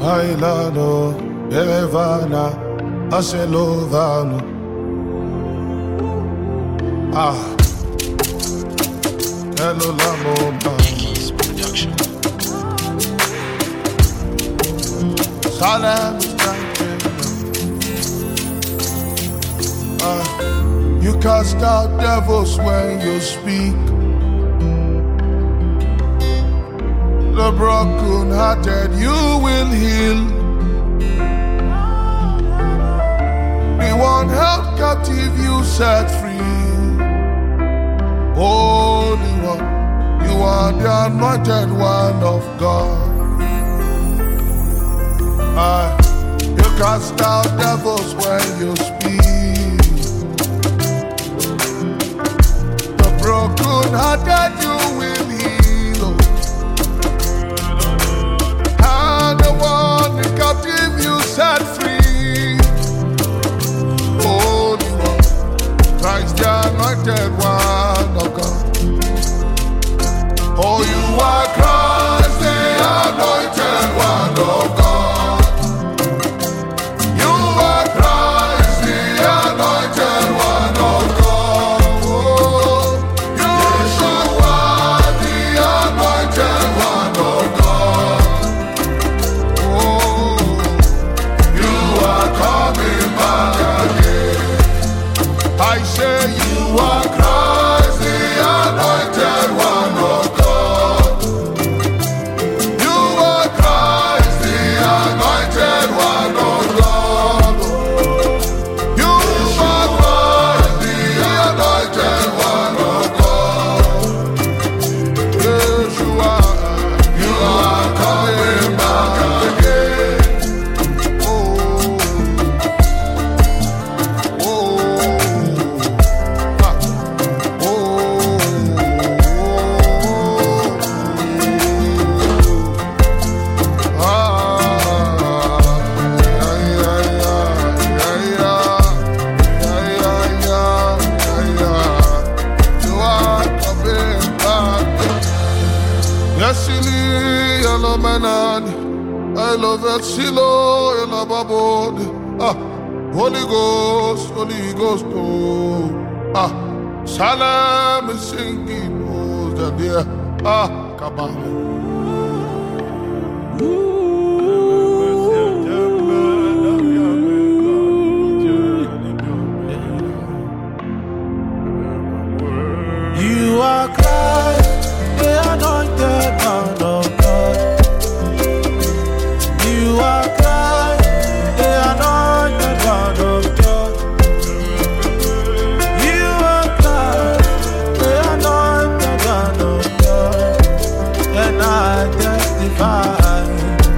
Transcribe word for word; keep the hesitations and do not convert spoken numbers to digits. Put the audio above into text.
Bailando, Evana, Acelovano. Ah, hello, Lamoma. Dickies Production. Salam, ah, you cast out devils when you speak. The broken-hearted you will heal. The one held captive you set free. Holy One, you are the anointed one of God. Ah, you cast out devils when you speak. The broken-hearted you will heal. And the one the captive you set free. Holy One, Christ the anointed one of God. Oh, you are Christ the anointed one of God. You are Christ the anointed one of God. Oh, you are the anointed one of God. Oh, you are coming back again. I say you are Christ the anointed one of God. You are Christ the anointed one of God. You are Christ the anointed one of God. Yes, you are. You are coming back again. Oh, oh, ah, oh, ah, yeah, yeah, yeah, yeah, yeah, yeah. You are coming back. Yes, yellow man, I love it, Silo, yellow babod. Ah, Holy Ghost, Holy Ghost, oh, ah, Salam is singing, oh, the dear, ah, Kabam. You are Christ, the anointed one of God. You are Christ, the anointed one of God. You are Christ, the anointed one of God. And I testify